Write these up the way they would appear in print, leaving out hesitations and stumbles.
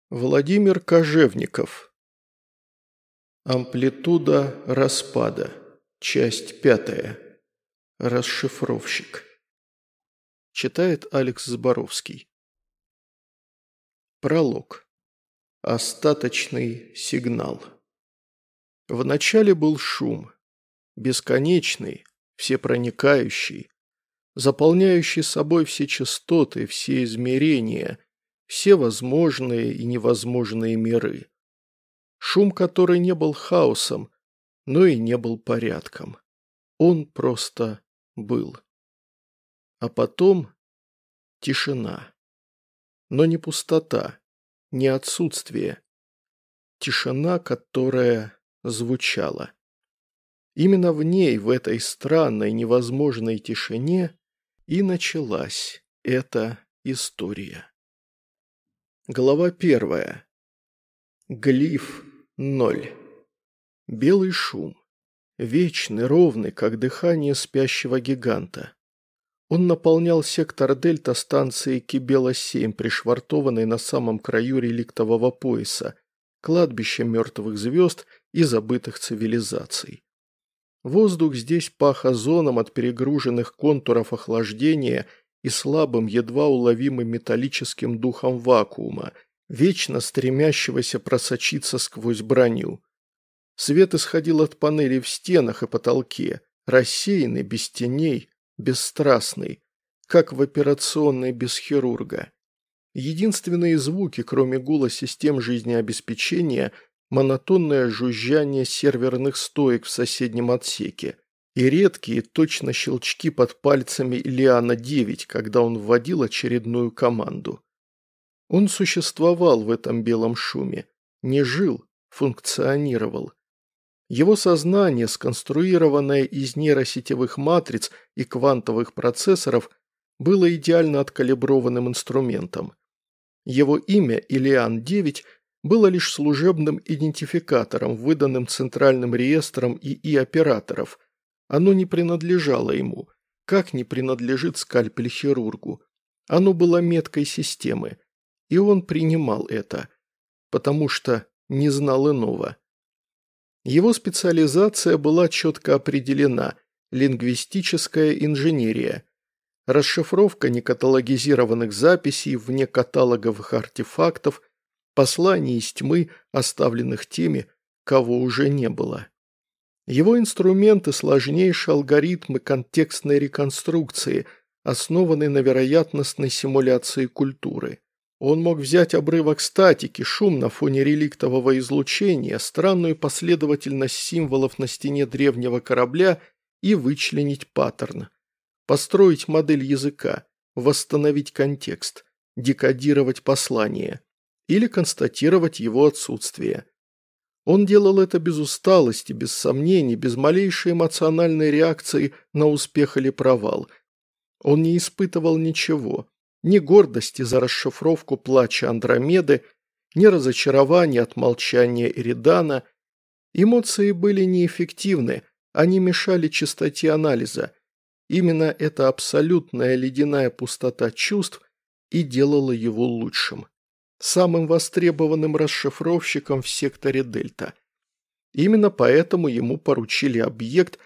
Владимир Кожевников. Амплитуда распада. Часть 5. Расшифровщик. Читает Алекс Зборовский. Пролог. Остаточный сигнал. Вначале был шум. Бесконечный, всепроникающий, заполняющий собой все частоты, все измерения, все возможные и невозможные миры. Шум, который не был хаосом, но и не был порядком. Он просто был. А потом тишина. Но не пустота, не отсутствие. Тишина, которая звучала. Именно в ней, в этой странной, невозможной тишине, и началась эта история. Глава 1. Глиф 0. Белый шум. Вечный, ровный, как дыхание спящего гиганта. Он наполнял сектор Дельта станции Кибела-7, пришвартованной на самом краю реликтового пояса, кладбища мертвых звезд и забытых цивилизаций. Воздух здесь пах озоном от перегруженных контуров охлаждения и слабым, едва уловимым металлическим духом вакуума, вечно стремящегося просочиться сквозь броню. Свет исходил от панелей в стенах и потолке, рассеянный, без теней, бесстрастный, как в операционной без хирурга. Единственные звуки, кроме гула систем жизнеобеспечения, монотонное жужжание серверных стоек в соседнем отсеке и редкие точно щелчки под пальцами Лиана-9, когда он вводил очередную команду. Он существовал в этом белом шуме, не жил, функционировал. Его сознание, сконструированное из нейросетевых матриц и квантовых процессоров, было идеально откалиброванным инструментом. Его имя, Илиан-9, было лишь служебным идентификатором, выданным Центральным реестром ИИ-операторов. Оно не принадлежало ему, как не принадлежит скальпель-хирургу. Оно было меткой системы, и он принимал это, потому что не знал иного. Его специализация была четко определена – лингвистическая инженерия. Расшифровка некаталогизированных записей вне каталоговых артефактов, посланий из тьмы, оставленных теми, кого уже не было. Его инструменты – сложнейшие алгоритмы контекстной реконструкции, основанные на вероятностной симуляции культуры. Он мог взять обрывок статики, шум на фоне реликтового излучения, странную последовательность символов на стене древнего корабля и вычленить паттерн. Построить модель языка, восстановить контекст, декодировать послание или констатировать его отсутствие. Он делал это без усталости, без сомнений, без малейшей эмоциональной реакции на успех или провал. Он не испытывал ничего. Ни гордости за расшифровку плача Андромеды, ни разочарования от молчания Эридана. Эмоции были неэффективны, они мешали чистоте анализа. Именно эта абсолютная ледяная пустота чувств и делала его лучшим. Самым востребованным расшифровщиком в секторе Дельта. Именно поэтому ему поручили объект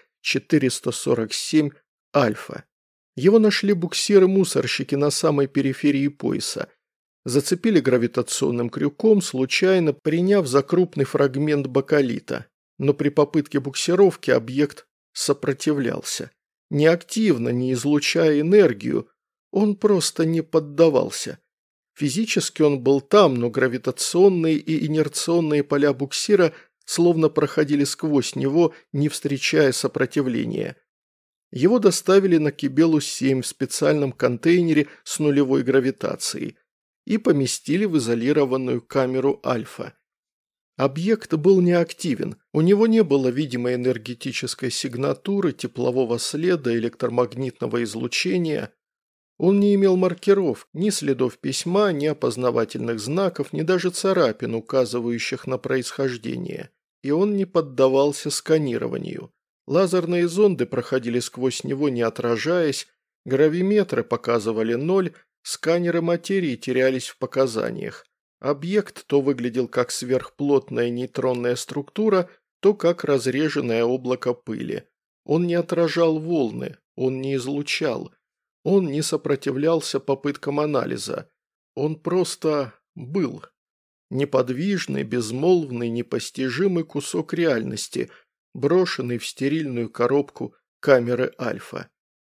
447 Альфа. Его нашли буксиры-мусорщики на самой периферии пояса. Зацепили гравитационным крюком, случайно приняв за крупный фрагмент бакалита. Но при попытке буксировки объект сопротивлялся. Не активно, не излучая энергию, он просто не поддавался. Физически он был там, но гравитационные и инерционные поля буксира словно проходили сквозь него, не встречая сопротивления. Его доставили на Кибелу-7 в специальном контейнере с нулевой гравитацией и поместили в изолированную камеру Альфа. Объект был неактивен, у него не было видимой энергетической сигнатуры, теплового следа, электромагнитного излучения. Он не имел маркеров, ни следов письма, ни опознавательных знаков, ни даже царапин, указывающих на происхождение. И он не поддавался сканированию. Лазерные зонды проходили сквозь него, не отражаясь, гравиметры показывали 0, сканеры материи терялись в показаниях. Объект то выглядел как сверхплотная нейтронная структура, то как разреженное облако пыли. Он не отражал волны, он не излучал, он не сопротивлялся попыткам анализа. Он просто был. Неподвижный, безмолвный, непостижимый кусок реальности, брошенный в стерильную коробку камеры Альфа.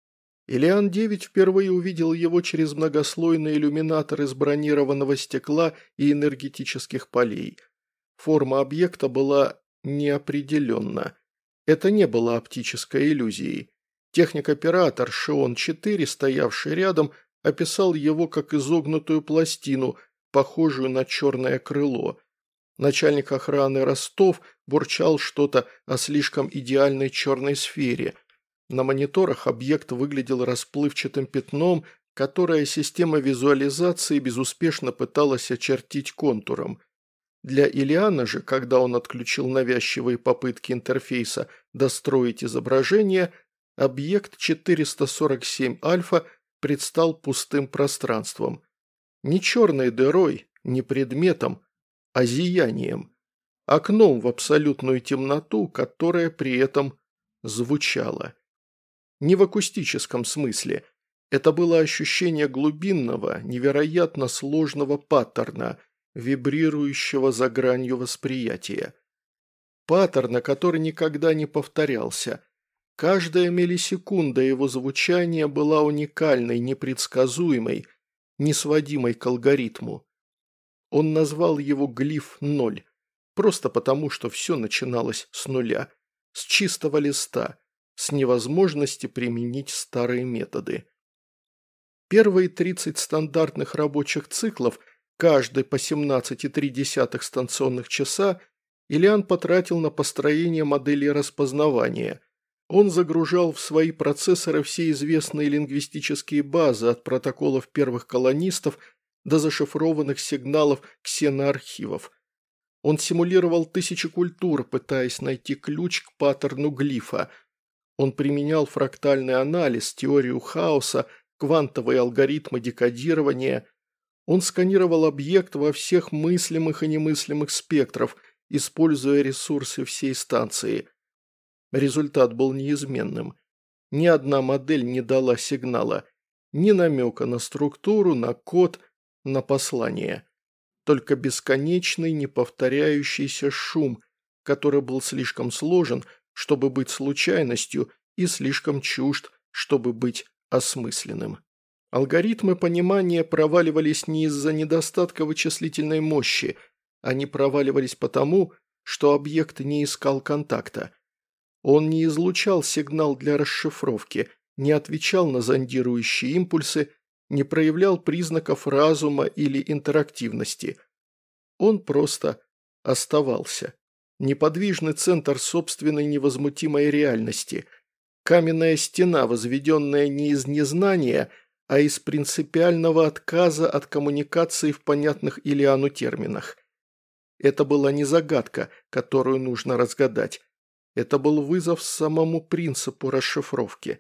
Илиан-9 впервые увидел его через многослойный иллюминатор из бронированного стекла и энергетических полей. Форма объекта была неопределенна. Это не было оптической иллюзией. Техник-оператор Шион-4, стоявший рядом, описал его как изогнутую пластину, похожую на черное крыло. Начальник охраны Ростов бурчал что-то о слишком идеальной черной сфере. На мониторах объект выглядел расплывчатым пятном, которое система визуализации безуспешно пыталась очертить контуром. Для Илиана же, когда он отключил навязчивые попытки интерфейса достроить изображение, объект 447 Альфа предстал пустым пространством. Не черной дырой, не предметом, а зиянием. Окном в абсолютную темноту, которая при этом звучала. Не в акустическом смысле. Это было ощущение глубинного, невероятно сложного паттерна, вибрирующего за гранью восприятия. Паттерна, который никогда не повторялся. Каждая миллисекунда его звучания была уникальной, непредсказуемой, несводимой к алгоритму. Он назвал его глиф 0, просто потому, что все начиналось с нуля, с чистого листа, с невозможности применить старые методы. Первые 30 стандартных рабочих циклов, каждый по 17,3 станционных часа, Илиан потратил на построение моделей распознавания. Он загружал в свои процессоры все известные лингвистические базы от протоколов первых колонистов до зашифрованных сигналов ксеноархивов. Он симулировал тысячи культур, пытаясь найти ключ к паттерну глифа. Он применял фрактальный анализ, теорию хаоса, квантовые алгоритмы декодирования. Он сканировал объект во всех мыслимых и немыслимых спектров, используя ресурсы всей станции. Результат был неизменным. Ни одна модель не дала сигнала, ни намека на структуру, на код, на послание. Только бесконечный, неповторяющийся шум, который был слишком сложен, чтобы быть случайностью, и слишком чужд, чтобы быть осмысленным. Алгоритмы понимания проваливались не из-за недостатка вычислительной мощи, они проваливались потому, что объект не искал контакта. Он не излучал сигнал для расшифровки, не отвечал на зондирующие импульсы, не проявлял признаков разума или интерактивности. Он просто оставался. Неподвижный центр собственной невозмутимой реальности. Каменная стена, возведенная не из незнания, а из принципиального отказа от коммуникации в понятных Илиану терминах. Это была не загадка, которую нужно разгадать. Это был вызов самому принципу расшифровки.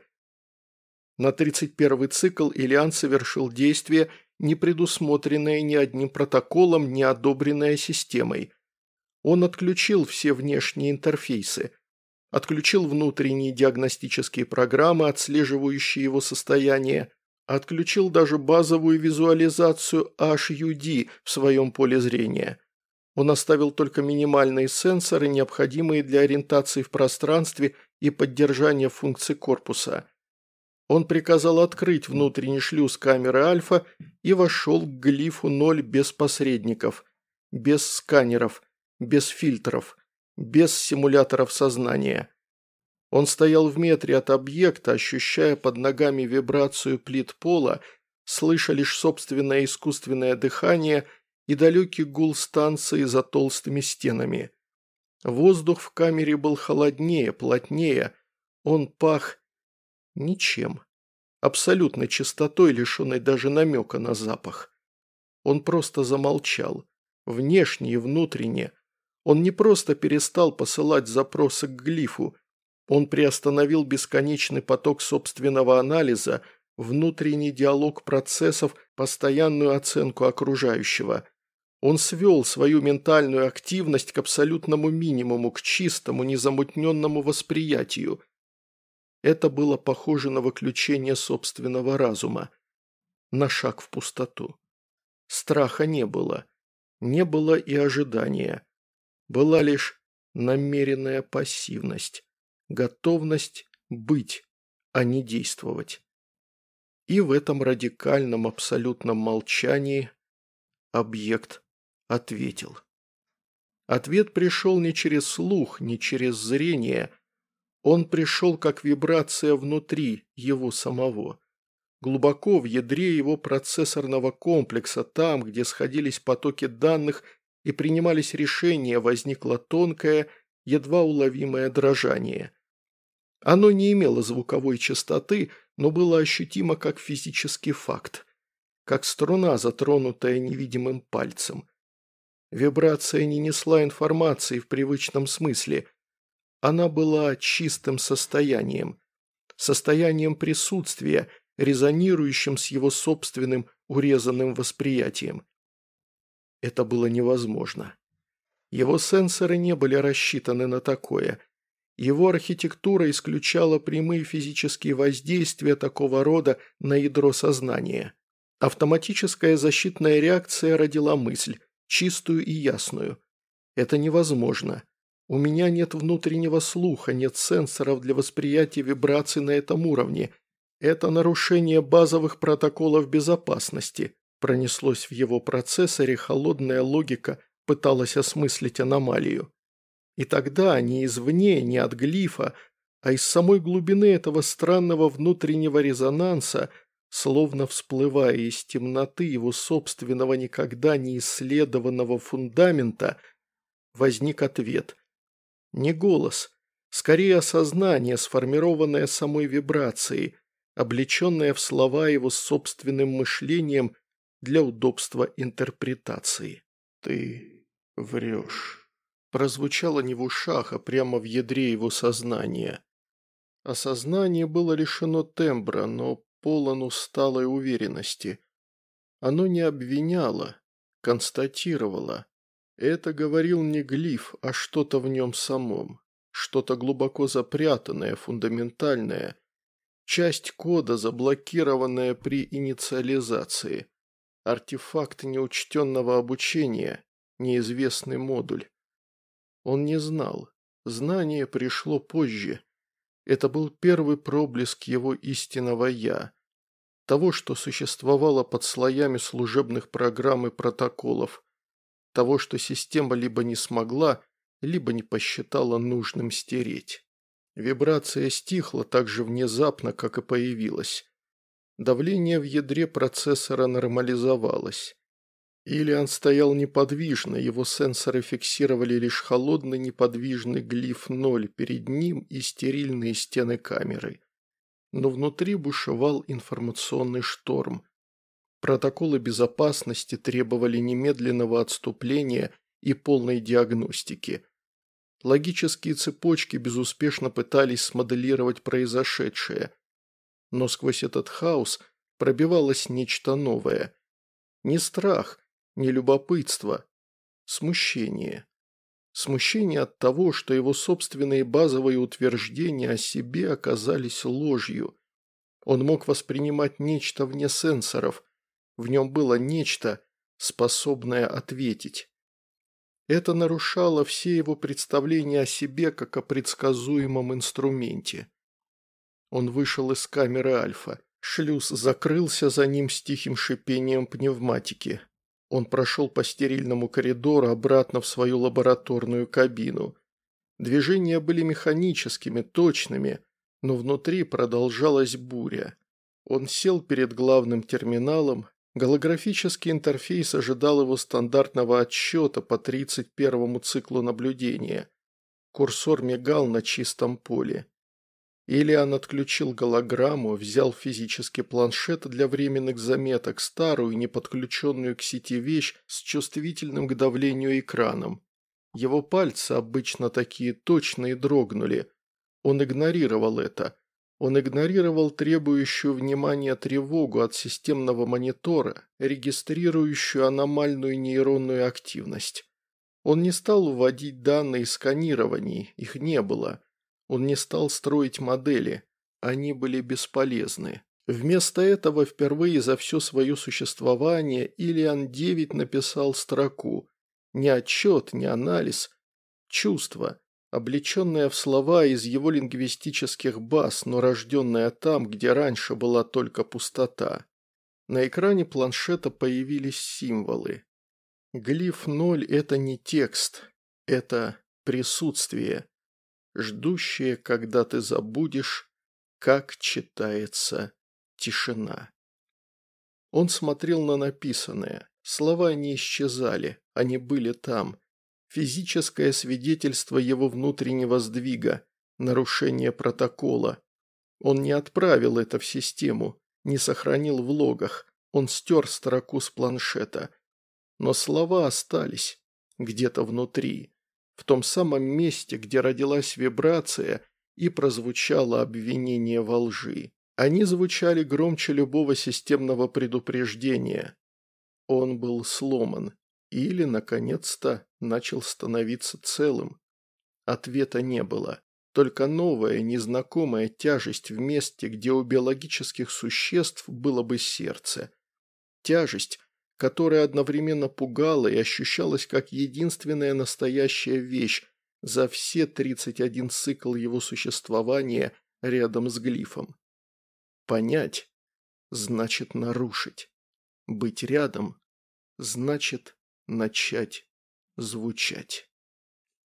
На 31-й цикл Илиан совершил действие, не предусмотренное ни одним протоколом, не одобренное системой. Он отключил все внешние интерфейсы, отключил внутренние диагностические программы, отслеживающие его состояние, отключил даже базовую визуализацию HUD в своем поле зрения. Он оставил только минимальные сенсоры, необходимые для ориентации в пространстве и поддержания функций корпуса. Он приказал открыть внутренний шлюз камеры Альфа и вошел к глифу 0 без посредников, без сканеров, без фильтров, без симуляторов сознания. Он стоял в метре от объекта, ощущая под ногами вибрацию плит пола, слыша лишь собственное искусственное дыхание и далекий гул станции за толстыми стенами. Воздух в камере был холоднее, плотнее, он пах ничем, абсолютной чистотой, лишенной даже намека на запах. Он просто замолчал, внешне и внутренне. Он не просто перестал посылать запросы к глифу, он приостановил бесконечный поток собственного анализа, внутренний диалог процессов, постоянную оценку окружающего. Он свел свою ментальную активность к абсолютному минимуму, к чистому, незамутненному восприятию. Это было похоже на выключение собственного разума, на шаг в пустоту. Страха не было. Не было и ожидания. Была лишь намеренная пассивность, готовность быть, а не действовать. И в этом радикальном абсолютном молчании объект ответил. Ответ пришел не через слух, не через зрение. Он пришел как вибрация внутри его самого. Глубоко в ядре его процессорного комплекса, там, где сходились потоки данных и принимались решения, возникло тонкое, едва уловимое дрожание. Оно не имело звуковой частоты, но было ощутимо как физический факт, как струна, затронутая невидимым пальцем. Вибрация не несла информации в привычном смысле. Она была чистым состоянием, состоянием присутствия, резонирующим с его собственным урезанным восприятием. Это было невозможно. Его сенсоры не были рассчитаны на такое. Его архитектура исключала прямые физические воздействия такого рода на ядро сознания. Автоматическая защитная реакция родила мысль, чистую и ясную. Это невозможно. У меня нет внутреннего слуха, нет сенсоров для восприятия вибраций на этом уровне. Это нарушение базовых протоколов безопасности. Пронеслось в его процессоре, холодная логика пыталась осмыслить аномалию. И тогда не извне, не от глифа, а из самой глубины этого странного внутреннего резонанса, словно всплывая из темноты его собственного никогда не исследованного фундамента, возник ответ. Не голос, скорее осознание, сформированное самой вибрацией, облеченное в слова его собственным мышлением для удобства интерпретации. «Ты врешь», прозвучало не в ушах, а прямо в ядре его сознания. Осознание было лишено тембра, но полон усталой уверенности. Оно не обвиняло, констатировало. Это говорил не глиф, а что-то в нем самом, что-то глубоко запрятанное, фундаментальное, часть кода, заблокированная при инициализации, артефакт неучтенного обучения, неизвестный модуль. Он не знал, знание пришло позже. Это был первый проблеск его истинного «я», того, что существовало под слоями служебных программ и протоколов, того, что система либо не смогла, либо не посчитала нужным стереть. Вибрация стихла так же внезапно, как и появилась. Давление в ядре процессора нормализовалось. Илиан стоял неподвижно, его сенсоры фиксировали лишь холодный неподвижный глиф 0 перед ним и стерильные стены камеры. Но внутри бушевал информационный шторм. Протоколы безопасности требовали немедленного отступления и полной диагностики. Логические цепочки безуспешно пытались смоделировать произошедшее. Но сквозь этот хаос пробивалось нечто новое. Не страх, не любопытство, смущение. Смущение от того, что его собственные базовые утверждения о себе оказались ложью. Он мог воспринимать нечто вне сенсоров. В нем было нечто, способное ответить. Это нарушало все его представления о себе как о предсказуемом инструменте. Он вышел из камеры Альфа. Шлюз закрылся за ним с тихим шипением пневматики. Он прошел по стерильному коридору обратно в свою лабораторную кабину. Движения были механическими, точными, но внутри продолжалась буря. Он сел перед главным терминалом. Голографический интерфейс ожидал его стандартного отсчета по 31-му циклу наблюдения. Курсор мигал на чистом поле. Илиан отключил голограмму, взял физический планшет для временных заметок, старую, не подключенную к сети вещь с чувствительным к давлению экраном. Его пальцы, обычно такие точные, дрогнули. Он игнорировал это. Он игнорировал требующую внимания тревогу от системного монитора, регистрирующую аномальную нейронную активность. Он не стал вводить данные сканирований, их не было. Он не стал строить модели, они были бесполезны. Вместо этого впервые за все свое существование Иллиан-9 написал строку. Не отчет, не анализ, чувство, облеченное в слова из его лингвистических баз, но рожденное там, где раньше была только пустота. На экране планшета появились символы. Глиф 0 – это не текст, это присутствие, ждущее, когда ты забудешь, как читается тишина. Он смотрел на написанное. Слова не исчезали, они были там. Физическое свидетельство его внутреннего сдвига, нарушение протокола. Он не отправил это в систему, не сохранил в логах, он стер строку с планшета. Но слова остались где-то внутри, в том самом месте, где родилась вибрация и прозвучало обвинение во лжи. Они звучали громче любого системного предупреждения. Он был сломан или, наконец-то, начал становиться целым. Ответа не было, только новая, незнакомая тяжесть в месте, где у биологических существ было бы сердце. Тяжесть, которая одновременно пугала и ощущалась как единственная настоящая вещь за все 31 цикл его существования рядом с глифом. Понять значит нарушить. Быть рядом значит начать звучать.